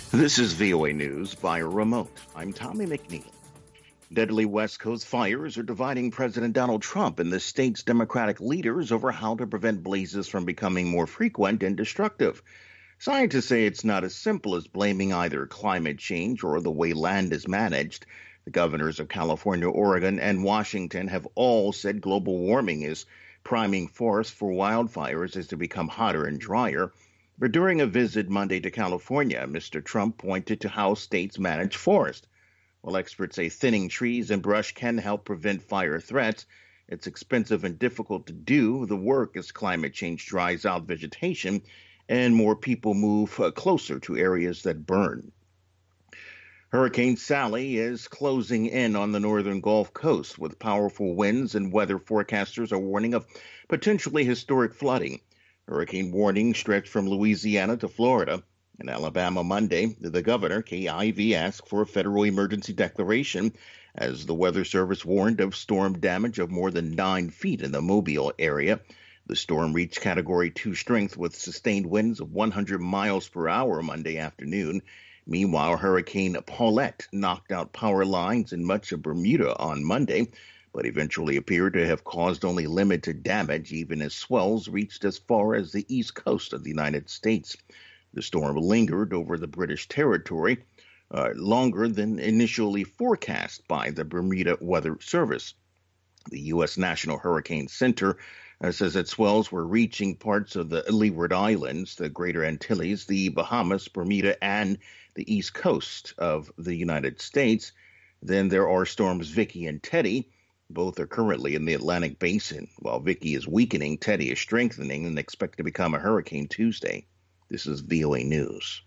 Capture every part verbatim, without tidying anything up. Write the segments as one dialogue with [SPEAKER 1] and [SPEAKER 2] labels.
[SPEAKER 1] This is V O A News by remote. I'm Tommy McNeil. Deadly West Coast fires are dividing President Donald Trump and the state's Democratic leaders over how to prevent blazes from becoming more frequent and destructive. Scientists say it's not as simple as blaming either climate change or the way land is managed. The governors of California, Oregon, and Washington have all said global warming is priming forests for wildfires as they become hotter and drier. But during a visit Monday to California, Mister Trump pointed to how states manage forests. While experts say thinning trees and brush can help prevent fire threats, it's expensive and difficult to do the work as climate change dries out vegetation and more people move uh, closer to areas that burn. Hurricane Sally is closing in on the northern Gulf Coast with powerful winds, and weather forecasters are warning of potentially historic flooding. Hurricane warnings stretch from Louisiana to Florida. In Alabama Monday, the governor, Kay Ivey, asked for a federal emergency declaration as the Weather Service warned of storm damage of more than nine feet in the Mobile area. The storm reached Category two strength with sustained winds of one hundred miles per hour Monday afternoon. Meanwhile, Hurricane Paulette knocked out power lines in much of Bermuda on Monday, but eventually appeared to have caused only limited damage, even as swells reached as far as the east coast of the United States. The storm lingered over the British territory uh, longer than initially forecast by the Bermuda Weather Service. The U S. National Hurricane Center uh, says that swells were reaching parts of the Leeward Islands, the Greater Antilles, the Bahamas, Bermuda, and the east coast of the United States. Then there are storms Vicky and Teddy. Both are currently in the Atlantic Basin. While Vicky is weakening, Teddy is strengthening and expected to become a hurricane Tuesday. This is V O A News.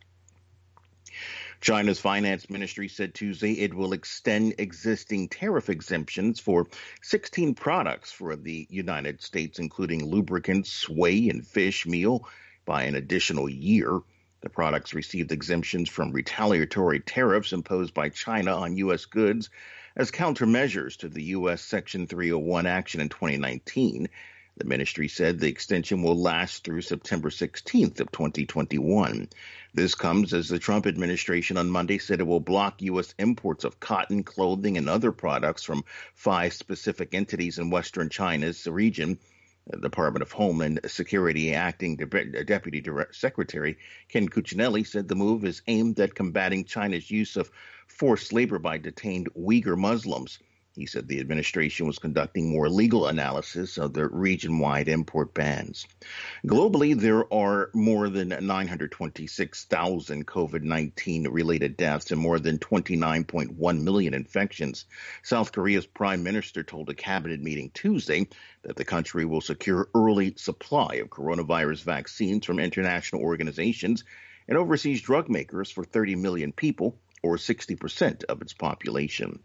[SPEAKER 1] China's finance ministry said Tuesday it will extend existing tariff exemptions for sixteen products for the United States, including lubricants, whey, and fish meal, by an additional year. The products received exemptions from retaliatory tariffs imposed by China on U S goods as countermeasures to the U S. Section three oh one action in twenty nineteen. The ministry said the extension will last through September sixteenth of twenty twenty-one. This comes as the Trump administration on Monday said it will block U S imports of cotton, clothing, and other products from five specific entities in western China's region. The Department of Homeland Security Acting De- Deputy Direct Secretary Ken Cuccinelli said the move is aimed at combating China's use of forced labor by detained Uyghur Muslims. He said the administration was conducting more legal analysis of the region-wide import bans. Globally, there are more than nine hundred twenty-six thousand COVID nineteen related deaths and more than twenty-nine point one million infections. South Korea's prime minister told a cabinet meeting Tuesday that the country will secure early supply of coronavirus vaccines from international organizations and overseas drug makers for thirty million people, or sixty percent of its population.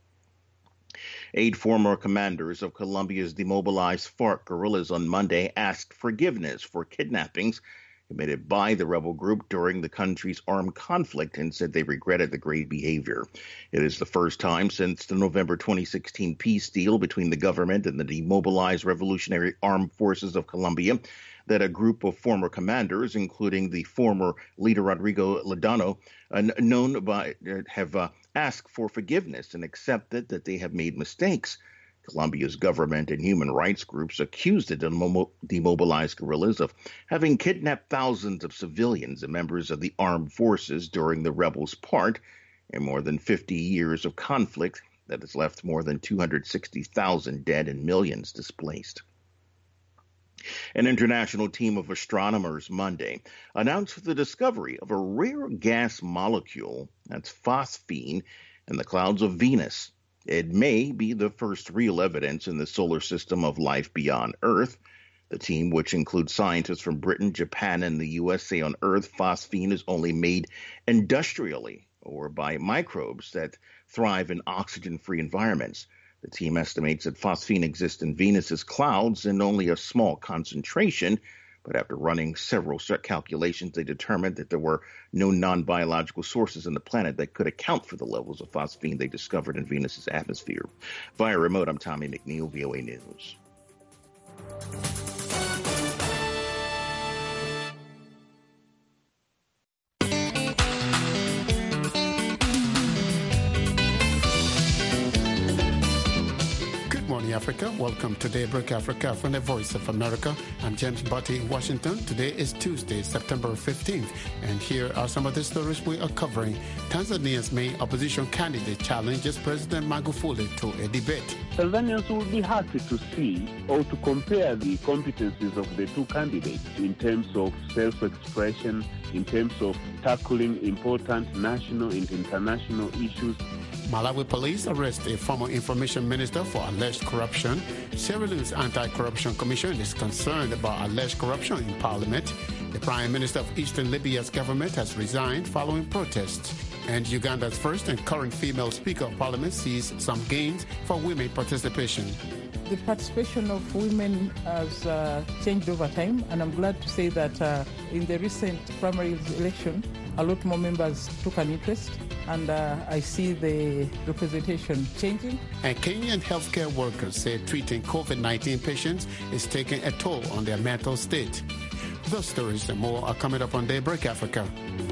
[SPEAKER 1] Eight former commanders of Colombia's demobilized FARC guerrillas on Monday asked forgiveness for kidnappings committed by the rebel group during the country's armed conflict and said they regretted the grave behavior. It is the first time since the November twenty sixteen peace deal between the government and the demobilized Revolutionary Armed Forces of Colombia that a group of former commanders, including the former leader Rodrigo Ledano, uh, known by, uh, have uh, asked for forgiveness and accepted that they have made mistakes. Colombia's government and human rights groups accused the demo- demobilized guerrillas of having kidnapped thousands of civilians and members of the armed forces during the rebels' part in more than fifty years of conflict that has left more than two hundred sixty thousand dead and millions displaced. An international team of astronomers Monday announced the discovery of a rare gas molecule, that's phosphine, in the clouds of Venus. It may be the first real evidence in the solar system of life beyond Earth. The team, which includes scientists from Britain, Japan, and the U S, say on Earth phosphine is only made industrially or by microbes that thrive in oxygen-free environments. The team estimates that phosphine exists in Venus's clouds in only a small concentration, but after running several calculations, they determined that there were no non-biological sources on the planet that could account for the levels of phosphine they discovered in Venus's atmosphere. Via remote, I'm Tommy McNeil, V O A News.
[SPEAKER 2] Africa. Welcome to Daybreak Africa from the Voice of America. I'm James Butty in Washington. Today is Tuesday, September fifteenth, and here are some of the stories we are covering. Tanzania's main opposition candidate challenges President Magufuli to a debate.
[SPEAKER 3] Tanzanians will be happy to see or to compare the competencies of the two candidates in terms of self-expression, in terms of tackling important national and international issues.
[SPEAKER 2] Malawi police arrest a former information minister for alleged corruption. Sierra Leone's Anti-Corruption Commission is concerned about alleged corruption in parliament. The prime minister of Eastern Libya's government has resigned following protests. And Uganda's first and current female speaker of parliament sees some gains for women participation.
[SPEAKER 4] The participation of women has uh, changed over time, and I'm glad to say that uh, in the recent primary election, a lot more members took an interest, and uh, I see the representation changing.
[SPEAKER 2] And Kenyan healthcare workers say treating COVID nineteen patients is taking a toll on their mental state. Those stories and more are coming up on Daybreak Africa.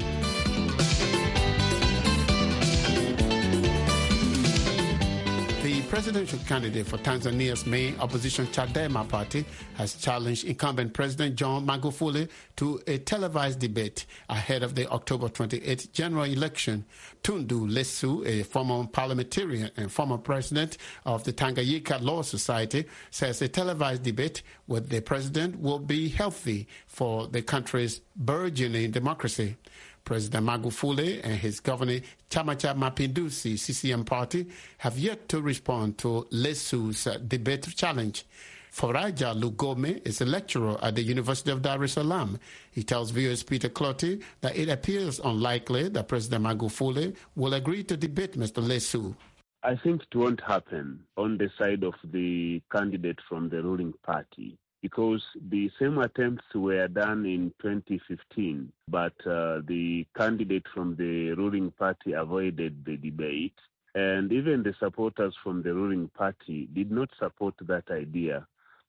[SPEAKER 2] The presidential candidate for Tanzania's main opposition Chadema party has challenged incumbent President John Magufuli to a televised debate ahead of the October twenty-eighth general election. Tundu Lissu, a former parliamentarian and former president of the Tanganyika Law Society, says a televised debate with the president will be healthy for the country's burgeoning democracy. President Magufuli and his governing Chama cha Mapinduzi C C M party have yet to respond to Lissu's uh, debate challenge. Faraja Lugome is a lecturer at the University of Dar es Salaam. He tells viewers Peter Clotty that it appears unlikely that President Magufuli will agree to debate Mister Lissu.
[SPEAKER 3] I think it won't happen on the side of the candidate from the ruling party, because the same attempts were done in twenty fifteen, but uh, the candidate from the ruling party avoided the debate, and even the supporters from the ruling party did not support that idea.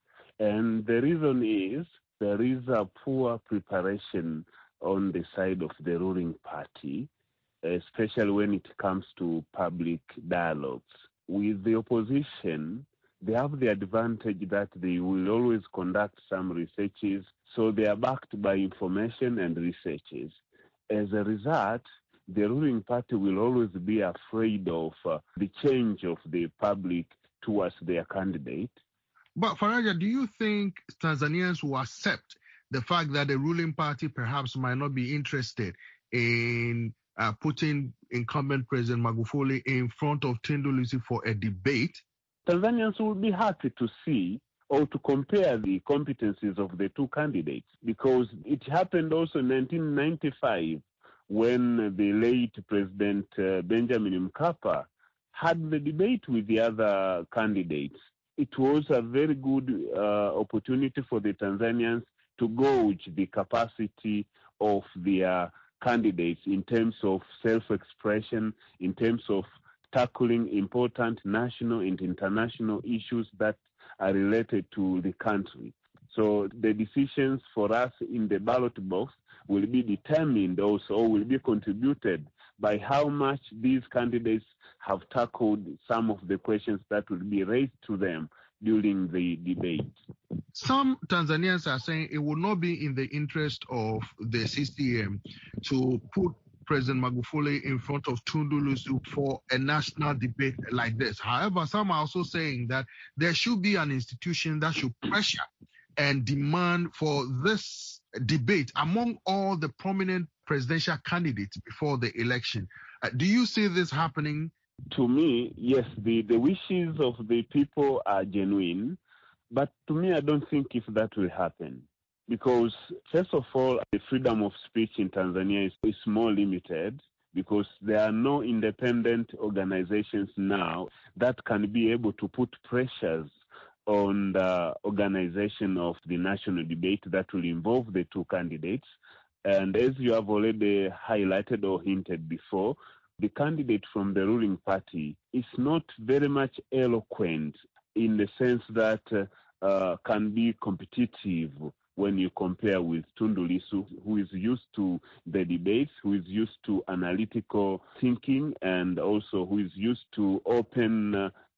[SPEAKER 3] And the reason is there is a poor preparation on the side of the ruling party, especially when it comes to public dialogues. With the opposition, they have the advantage that they will always conduct some researches, so they are backed by information and researches. As a result, the ruling party will always be afraid of uh, the change of the public towards their candidate.
[SPEAKER 5] But Faraja, do you think Tanzanians will accept the fact that the ruling party perhaps might not be interested in uh, putting incumbent President Magufuli in front of Tundu Lissu for a debate?
[SPEAKER 3] Tanzanians will be happy to see or to compare the competencies of the two candidates, because it happened also in nineteen ninety-five when the late President uh, Benjamin Mkapa had the debate with the other candidates. It was a very good uh, opportunity for the Tanzanians to gauge the capacity of their candidates in terms of self-expression, in terms of tackling important national and international issues that are related to the country. So the decisions for us in the ballot box will be determined also, or will be contributed by how much these candidates have tackled some of the questions that will be raised to them during the debate.
[SPEAKER 5] Some Tanzanians are saying it will not be in the interest of the C C M to put President Magufuli in front of Tundu Lissu for a national debate like this. However, some are also saying that there should be an institution that should pressure and demand for this debate among all the prominent presidential candidates before the election. Uh, do you see this happening?
[SPEAKER 3] To me, yes, the, the wishes of the people are genuine, but to me, I don't think if that will happen. Because, first of all, the freedom of speech in Tanzania is, is more limited, because there are no independent organizations now that can be able to put pressures on the organization of the national debate that will involve the two candidates. And as you have already highlighted or hinted before, the candidate from the ruling party is not very much eloquent in the sense that uh, uh, can be competitive when you compare with Tundu Lissu, who is used to the debates, who is used to analytical thinking, and also who is used to open uh,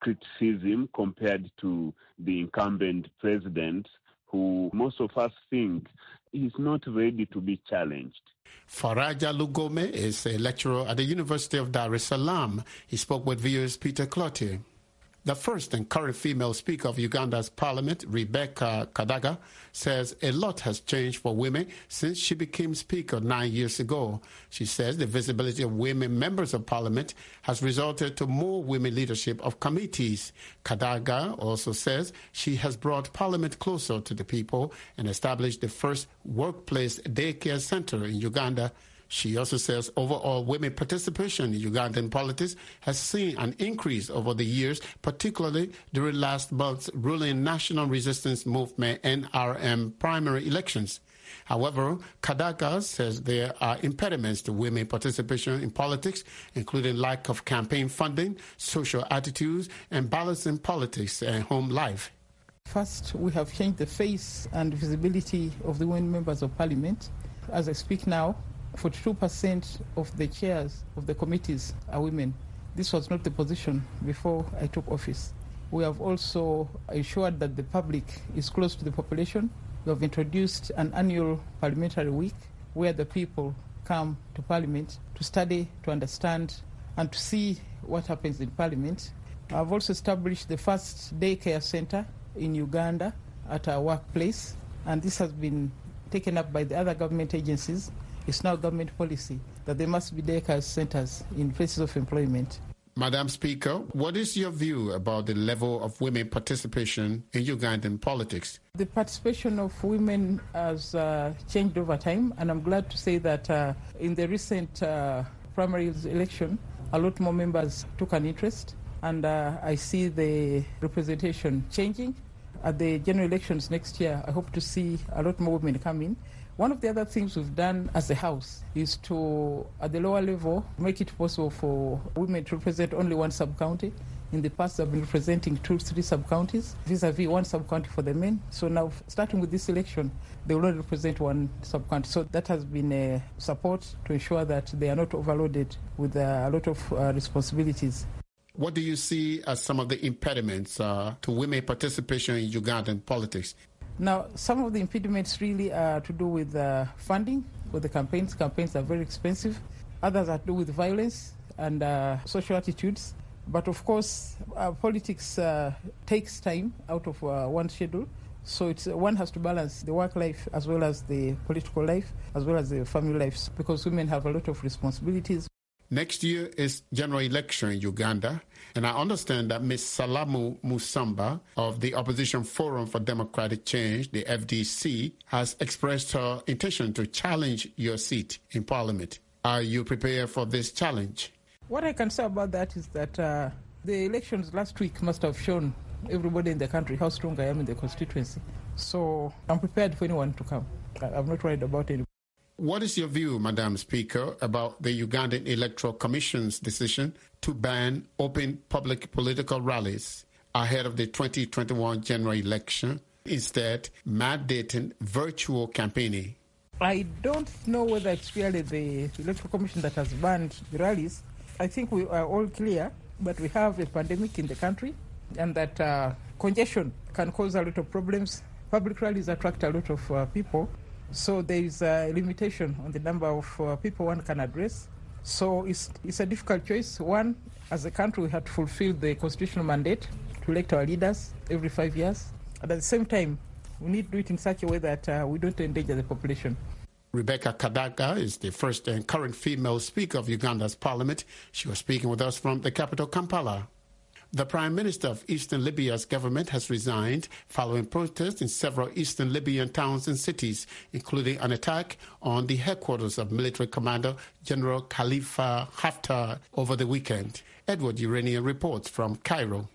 [SPEAKER 3] criticism compared to the incumbent president, who most of us think is not ready to be challenged.
[SPEAKER 2] Faraja Lugome is a lecturer at the University of Dar es Salaam. He spoke with V O's Peter Cloutier. The first and current female speaker of Uganda's parliament, Rebecca Kadaga, says a lot has changed for women since she became speaker nine years ago. She says the visibility of women members of parliament has resulted to more women leadership of committees. Kadaga also says she has brought parliament closer to the people and established the first workplace daycare center in Uganda. She also says overall women participation in Ugandan politics has seen an increase over the years, particularly during last month's ruling National Resistance Movement N R M primary elections. However, Kadaga says there are impediments to women participation in politics, including lack of campaign funding, social attitudes, and balancing politics and home life.
[SPEAKER 4] First, we have changed the face and visibility of the women members of parliament. As I speak now, forty-two percent of the chairs of the committees are women. This was not the position before I took office. We have also ensured that the public is close to the population. We have introduced an annual parliamentary week where the people come to parliament to study, to understand, and to see what happens in parliament. I've also established the first daycare center in Uganda at our workplace, and this has been taken up by the other government agencies. It's now government policy that there must be daycare centers in places of employment.
[SPEAKER 2] Madam Speaker, what is your view about the level of women participation in Ugandan politics?
[SPEAKER 4] The participation of women has uh, changed over time, and I'm glad to say that uh, in the recent uh, primary election, a lot more members took an interest, and uh, I see the representation changing. At the general elections next year, I hope to see a lot more women come in. One of the other things we've done as a house is to, at the lower level, make it possible for women to represent only one sub-county. In the past, they've been representing two, three sub-counties, vis-a-vis one sub-county for the men. So now, starting with this election, they will only represent one sub-county. So that has been a support to ensure that they are not overloaded with uh, a lot of uh, responsibilities.
[SPEAKER 2] What do you see as some of the impediments uh, to women participation in Ugandan politics?
[SPEAKER 4] Now, some of the impediments really are to do with uh, funding for the campaigns. Campaigns are very expensive. Others are to do with violence and uh, social attitudes. But of course, uh, politics uh, takes time out of uh, one's schedule. So it's, one has to balance the work life as well as the political life, as well as the family life, because women have a lot of responsibilities.
[SPEAKER 2] Next year is general election in Uganda, and I understand that Miz Salamu Musamba of the Opposition Forum for Democratic Change, the F D C, has expressed her intention to challenge your seat in Parliament. Are you prepared for this challenge?
[SPEAKER 4] What I can say about that is that uh, the elections last week must have shown everybody in the country how strong I am in the constituency. So I'm prepared for anyone to come. I'm not worried about it.
[SPEAKER 2] What is your view, Madam Speaker, about the Ugandan Electoral Commission's decision to ban open public political rallies ahead of the twenty twenty-one general election, instead mandating virtual campaigning?
[SPEAKER 4] I don't know whether it's really the Electoral Commission that has banned the rallies. I think we are all clear that we have a pandemic in the country and that uh, congestion can cause a lot of problems. Public rallies attract a lot of uh, people. So there is a limitation on the number of uh, people one can address. So it's, it's a difficult choice. One, as a country, we have to fulfill the constitutional mandate to elect our leaders every five years. And at the same time, we need to do it in such a way that uh, we don't endanger the population.
[SPEAKER 2] Rebecca Kadaga is the first and current female speaker of Uganda's parliament. She was speaking with us from the capital, Kampala. The Prime Minister of Eastern Libya's government has resigned following protests in several eastern Libyan towns and cities, including an attack on the headquarters of military commander General Khalifa Haftar over the weekend. Edward Urania reports from Cairo.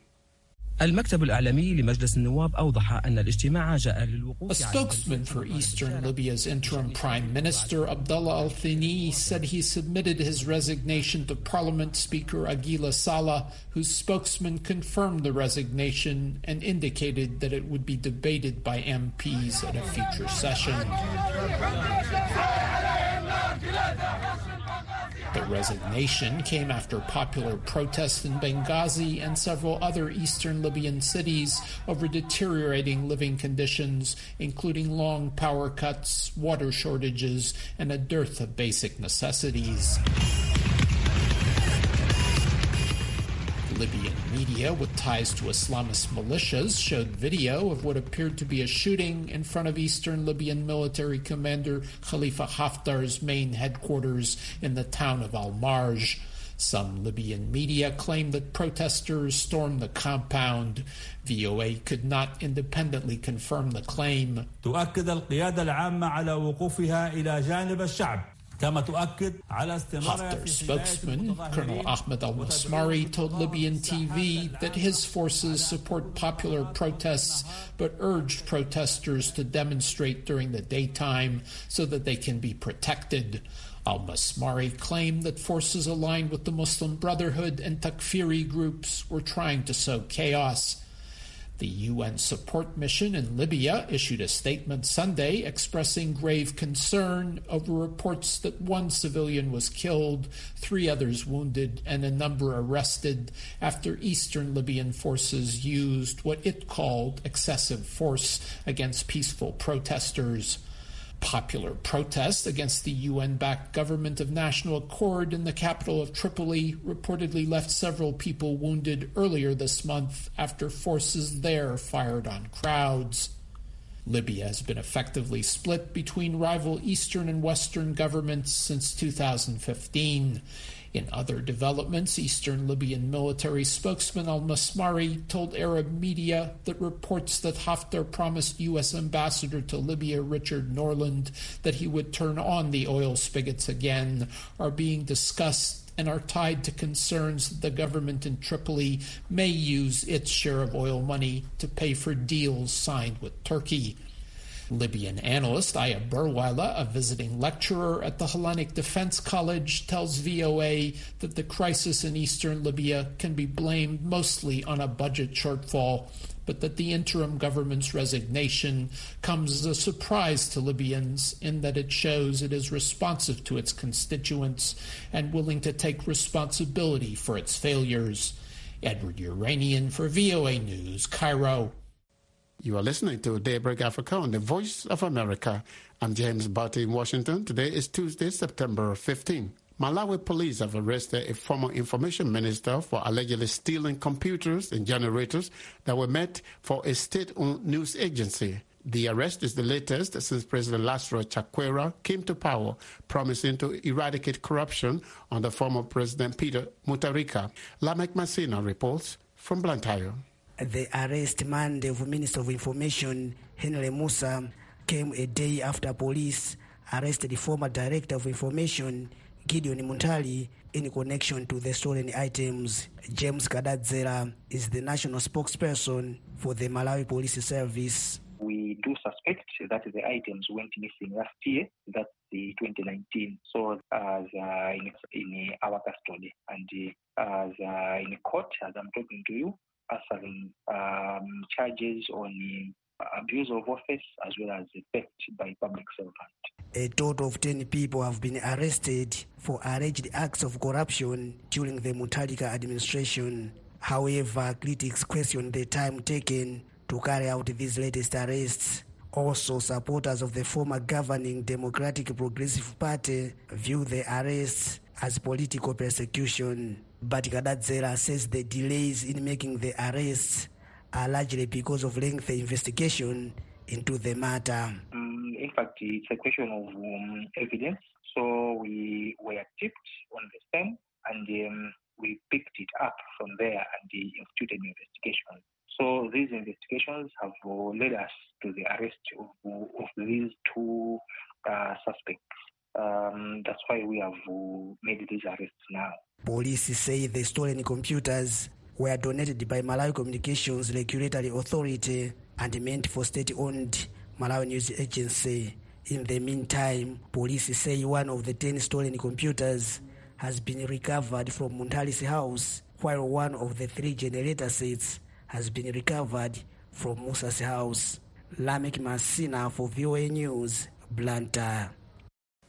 [SPEAKER 6] المكتب الإعلامي لمجلس النواب أوضح أن الاجتماع جاء للوقوف.
[SPEAKER 7] A spokesman for Eastern Libya's interim Prime Minister Abdullah Al-Thani said he submitted his resignation to Parliament Speaker Aguila Saleh, whose spokesman confirmed the resignation and indicated that it would be debated by M Ps at a future session. The resignation came after popular protests in Benghazi and several other eastern Libyan cities over deteriorating living conditions, including long power cuts, water shortages, and a dearth of basic necessities. Libyan media with ties to Islamist militias showed video of what appeared to be a shooting in front of Eastern Libyan military commander Khalifa Haftar's main headquarters in the town of Al-Marj. Some Libyan media claimed that protesters stormed the compound. V O A could not independently confirm the claim.
[SPEAKER 8] تؤكد القيادة العامة على وقوفها إلى جانب الشعب.
[SPEAKER 7] Haftar's spokesman, Colonel Ahmed al-Masmari, told Libyan T V that his forces support popular protests but urged protesters to demonstrate during the daytime so that they can be protected. Al-Masmari claimed that forces aligned with the Muslim Brotherhood and Takfiri groups were trying to sow chaos. The U N support mission in Libya issued a statement Sunday expressing grave concern over reports that one civilian was killed, three others wounded, and a number arrested after eastern Libyan forces used what it called excessive force against peaceful protesters. Popular protests against the U N-backed government of national accord in the capital of Tripoli reportedly left several people wounded earlier this month after forces there fired on crowds. Libya has been effectively split between rival eastern and western governments since two thousand fifteen. In other developments, Eastern Libyan military spokesman al-Masmari told Arab media that reports that Haftar promised U S Ambassador to Libya Richard Norland that he would turn on the oil spigots again are being discussed and are tied to concerns that the government in Tripoli may use its share of oil money to pay for deals signed with Turkey. Libyan analyst Aya Burwila, a visiting lecturer at the Hellenic Defense College, tells V O A that the crisis in eastern Libya can be blamed mostly on a budget shortfall, but that the interim government's resignation comes as a surprise to Libyans in that it shows it is responsive to its constituents and willing to take responsibility for its failures. Edward Uranian for V O A News, Cairo.
[SPEAKER 2] You are listening to Daybreak Africa on the Voice of America. I'm James Barty in Washington. Today is Tuesday, September fifteenth. Malawi police have arrested a former information minister for allegedly stealing computers and generators that were meant for a state-owned news agency. The arrest is the latest since President Lazarus Chakwera came to power, promising to eradicate corruption under former President Peter Mutharika. Lamek Masina reports from Blantyre.
[SPEAKER 9] The arrest Monday of Minister of Information Henry Musa came a day after police arrested the former Director of Information Gideon Muntali in connection to the stolen items. James Kadadzera is the national spokesperson for the Malawi Police Service.
[SPEAKER 10] We do suspect that the items went missing last year, that's the twenty nineteen. So as uh, in, in our custody and uh, as uh, in court, as I'm talking to you, answering um, charges on abuse of office as well as theft by public servant.
[SPEAKER 9] A total of ten people have been arrested for alleged acts of corruption during the Mutharika administration. However, critics question the time taken to carry out these latest arrests. Also, supporters of the former governing Democratic Progressive Party view the arrests as political persecution. But Kadadzera says the delays in making the arrests are largely because of lengthy investigation into the matter.
[SPEAKER 10] Um, in fact, it's a question of um, evidence. So we were tipped on the same and um, we picked it up from there and instituted an investigation. So these investigations have uh, led us to the arrest of, of these two uh, suspects. Um, that's why we have uh, made these arrests now.
[SPEAKER 9] Police say the stolen computers were donated by Malawi Communications Regulatory Authority and meant for state-owned Malawi News Agency. In the meantime, police say one of the ten stolen computers has been recovered from Muntali's house, while one of the three generator sets has been recovered from Musa's house. Lamek Masina for V O A News, Blantyre.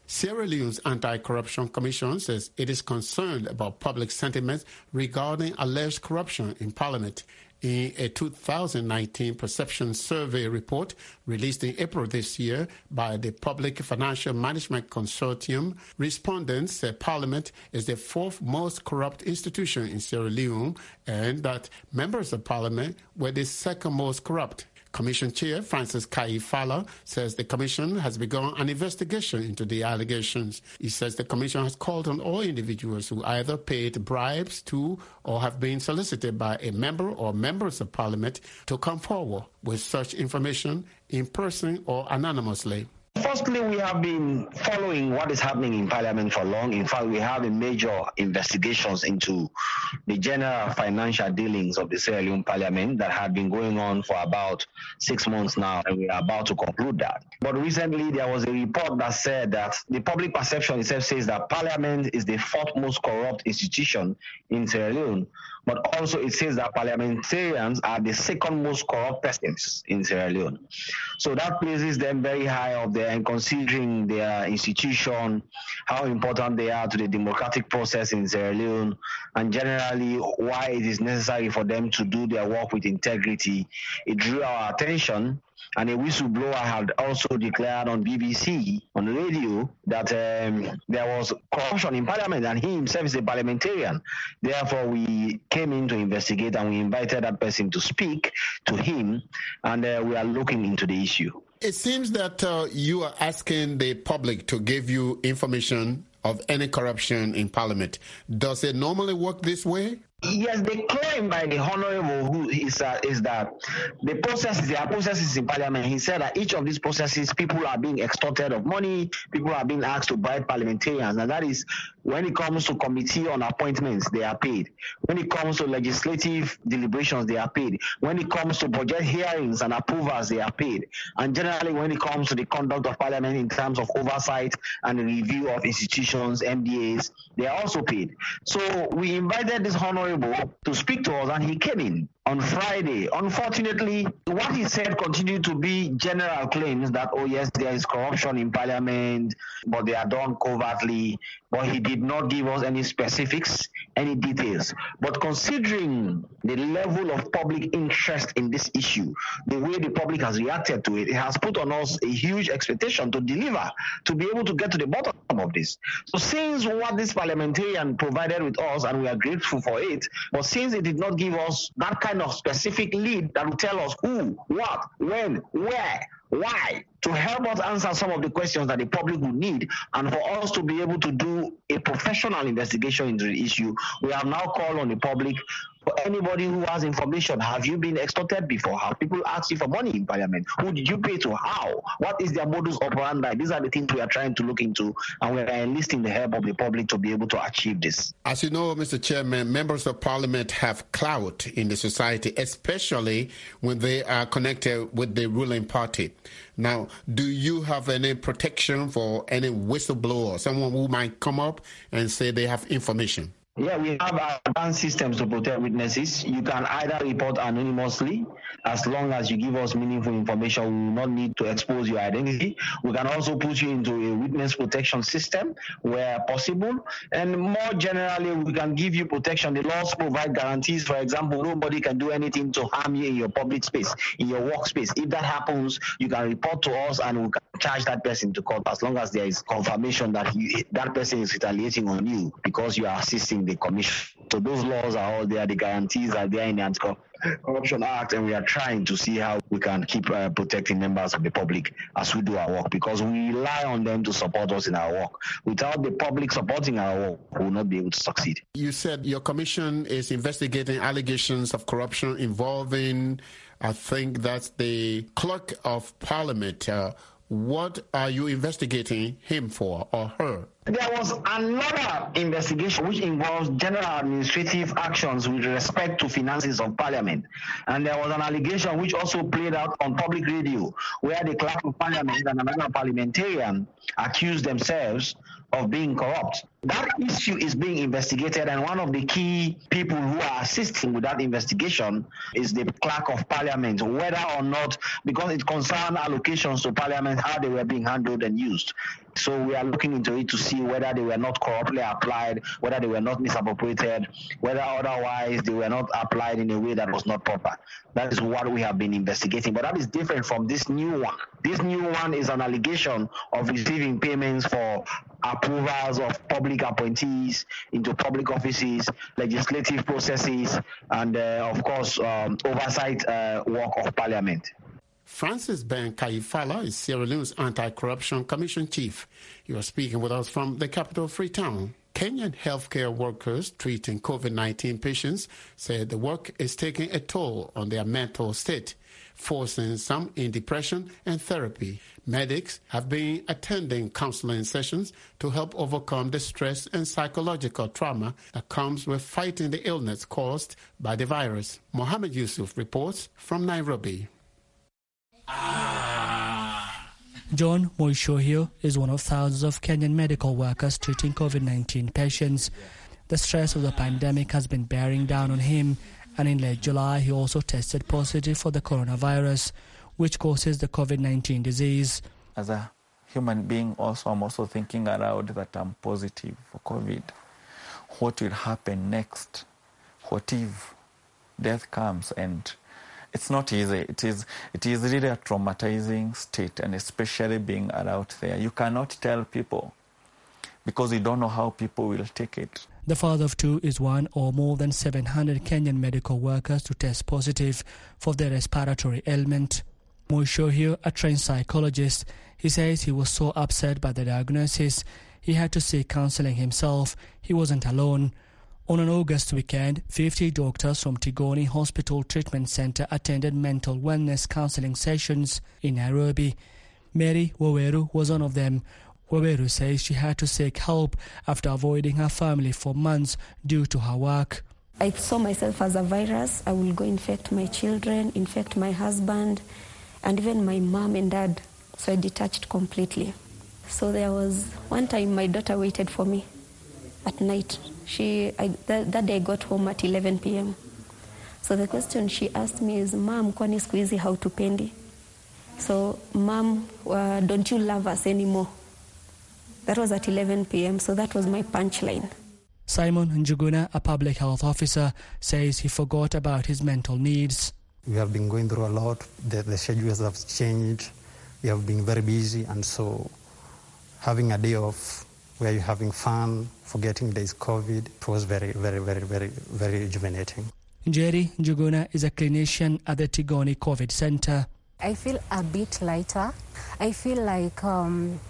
[SPEAKER 2] Sierra Leone's Anti-Corruption Commission says it is concerned about public sentiment regarding alleged corruption in Parliament. In a two thousand nineteen perception survey report released in April this year by the Public Financial Management Consortium, respondents said Parliament is the fourth most corrupt institution in Sierra Leone and that members of Parliament were the second most corrupt. Commission Chair Francis Kai-Fala says the Commission has begun an investigation into the allegations. He says the Commission has called on all individuals who either paid bribes to or have been solicited by a member or members of Parliament to come forward with such information in person or anonymously.
[SPEAKER 11] Firstly, we have been following what is happening in Parliament for long. In fact, we have a major investigations into the general financial dealings of the Sierra Leone Parliament that had been going on for about six months now, and we are about to conclude that. But recently, there was a report that said that the public perception itself says that Parliament is the fourth most corrupt institution in Sierra Leone, but also it says that parliamentarians are the second most corrupt persons in Sierra Leone. So that places them very high up there, and considering their institution, how important they are to the democratic process in Sierra Leone, and generally why it is necessary for them to do their work with integrity, it drew our attention. And a whistleblower had also declared on B B C, on the radio, that um, there was corruption in Parliament, and he himself is a parliamentarian. Therefore, we came in to investigate, and we invited that person to speak to him, and uh, we are looking into the issue.
[SPEAKER 2] It seems that uh, you are asking the public to give you information of any corruption in Parliament. Does it normally work this way?
[SPEAKER 11] Yes, the claim by the Honorable who is, uh, is that the process, there are processes in Parliament. He said that each of these processes, people are being extorted of money, people are being asked to bribe parliamentarians, and that is when it comes to committee on appointments, they are paid. When it comes to legislative deliberations, they are paid. When it comes to budget hearings and approvals, they are paid. And generally, when it comes to the conduct of Parliament in terms of oversight and review of institutions, M D As, they are also paid. So we invited this Honorable to speak to us, and he came in on Friday. Unfortunately, what he said continued to be general claims that, oh yes, there is corruption in Parliament, but they are done covertly. But he did not give us any specifics, any details. But considering the level of public interest in this issue, the way the public has reacted to it, it has put on us a huge expectation to deliver, to be able to get to the bottom of this. So since what this parliamentarian provided with us, and we are grateful for it, but since it did not give us that kind of specific lead that will tell us who, what, when, where, why, to help us answer some of the questions that the public will need, and for us to be able to do a professional investigation into the issue, we have now called on the public. For anybody who has information, have you been extorted before? Have people asked you for money in Parliament? Who did you pay to? How? What is their modus operandi? These are the things we are trying to look into, and we are enlisting the help of the public to be able to achieve this.
[SPEAKER 2] As you know, Mister Chairman, members of Parliament have clout in the society, especially when they are connected with the ruling party. Now, do you have any protection for any whistleblower, someone who might come up and say they have information?
[SPEAKER 11] Yeah, we have advanced systems to protect witnesses. You can either report anonymously, as long as you give us meaningful information. We will not need to expose your identity. We can also put you into a witness protection system where possible. And more generally, we can give you protection. The laws provide guarantees. For example, nobody can do anything to harm you in your public space, in your workspace. If that happens, you can report to us, and we can charge that person to court, as long as there is confirmation that you, that person is retaliating on you because you are assisting the commission. So those laws are all there, the guarantees are there in the Anti-Corruption Act, and we are trying to see how we can keep uh, protecting members of the public as we do our work, because we rely on them to support us in our work. Without the public supporting our work, we will not be able to succeed.
[SPEAKER 2] You said your commission is investigating allegations of corruption involving, I think that's the clerk of Parliament. Uh, what are you investigating him for, or her?
[SPEAKER 11] There was another investigation which involves general administrative actions with respect to finances of Parliament. And there was an allegation which also played out on public radio, where the clerk of Parliament and another parliamentarian accused themselves of being corrupt. That issue is being investigated, and one of the key people who are assisting with that investigation is the clerk of Parliament, whether or not, because it concerned allocations to Parliament, how they were being handled and used. So we are looking into it to see whether they were not corruptly applied, whether they were not misappropriated, whether otherwise they were not applied in a way that was not proper. That is what we have been investigating. But that is different from this new one. This new one is an allegation of receiving payments for approvals of public appointees into public offices, legislative processes, and uh, of course, um, oversight uh, work of Parliament.
[SPEAKER 2] Francis Ben Kaifala is Sierra Leone's Anti-Corruption Commission chief. He was speaking with us from the capital, Freetown. Kenyan healthcare workers treating COVID nineteen patients said the work is taking a toll on their mental state, forcing some in depression and therapy. Medics have been attending counseling sessions to help overcome the stress and psychological trauma that comes with fighting the illness caused by the virus. Mohammed Yusuf reports from Nairobi.
[SPEAKER 12] John Moishohio is one of thousands of Kenyan medical workers treating COVID nineteen patients. The stress of the pandemic has been bearing down on him, and in late July he also tested positive for the coronavirus, which causes the COVID nineteen disease.
[SPEAKER 13] As a human being also, I'm also thinking aloud that I'm positive for COVID. What will happen next? What if death comes? And it's not easy. It is, it is really a traumatizing state, and especially being out there. You cannot tell people because you don't know how people will take it.
[SPEAKER 12] The father of two is one or more than seven hundred Kenyan medical workers to test positive for their respiratory ailment. Moishohio, a trained psychologist, he says he was so upset by the diagnosis, he had to seek counseling himself. He wasn't alone. On an August weekend, fifty doctors from Tigoni Hospital Treatment Center attended mental wellness counseling sessions in Nairobi. Mary Waweru was one of them. Waweru says she had to seek help after avoiding her family for months due to her work.
[SPEAKER 14] I saw myself as a virus. I will go infect my children, infect my husband, and even my mom and dad. So I detached completely. So there was one time my daughter waited for me at night. She, I, that, that day I got home at eleven p.m. So the question she asked me is, Mom, kwani siku hizi hautupendi? So, Mom, uh, don't you love us anymore? That was at eleven p.m., so that was my punchline.
[SPEAKER 12] Simon Njuguna, a public health officer, says he forgot about his mental needs.
[SPEAKER 15] We have been going through a lot. The, the schedules have changed. We have been very busy, and so having a day off where you're having fun, forgetting there's COVID, it was very, very, very, very, very rejuvenating.
[SPEAKER 12] Jerry Njuguna is a clinician at the Tigoni COVID Center.
[SPEAKER 16] I feel a bit lighter. I feel like um,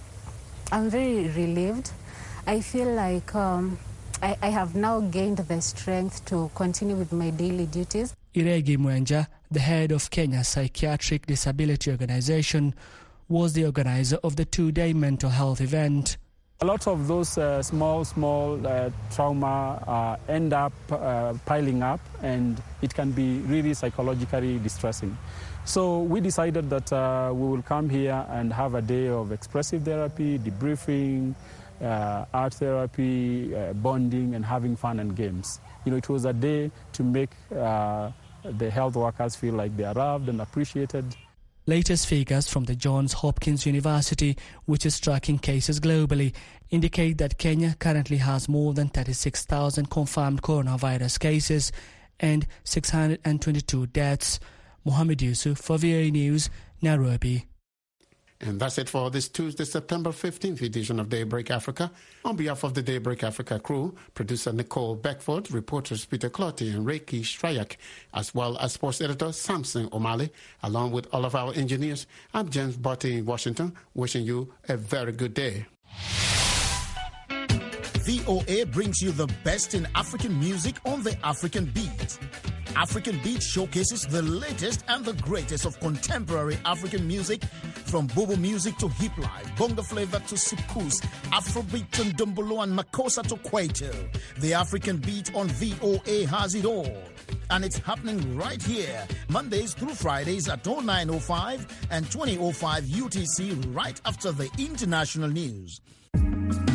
[SPEAKER 16] I'm very relieved. I feel like um, I, I have now gained the strength to continue with my daily duties.
[SPEAKER 12] Iregi Mwenja, the head of Kenya's Psychiatric Disability Organization, was the organizer of the two-day mental health event.
[SPEAKER 17] A lot of those uh, small, small uh, trauma uh, end up uh, piling up, and it can be really psychologically distressing. So we decided that uh, we will come here and have a day of expressive therapy, debriefing, uh, art therapy, uh, bonding, and having fun and games. You know, it was a day to make uh, the health workers feel like they are loved and appreciated.
[SPEAKER 12] Latest figures from the Johns Hopkins University, which is tracking cases globally, indicate that Kenya currently has more than thirty-six thousand confirmed coronavirus cases and six hundred twenty-two deaths. Mohammed Yusuf for V O A News, Nairobi.
[SPEAKER 2] And that's it for this Tuesday, September fifteenth edition of Daybreak Africa. On behalf of the Daybreak Africa crew, producer Nicole Beckford, reporters Peter Clotty and Reiki Strayak, as well as sports editor Samson O'Malley, along with all of our engineers, I'm James Botti in Washington, wishing you a very good day.
[SPEAKER 18] V O A brings you the best in African music on the African Beat. African Beat showcases the latest and the greatest of contemporary African music, from Bobo music to hip life, bongo flavor to sukus, Afrobeat to Ndombolo and Makossa to Kwaito. The African Beat on V O A has it all. And it's happening right here, Mondays through Fridays at oh nine oh five and twenty oh five U T C, right after the international news.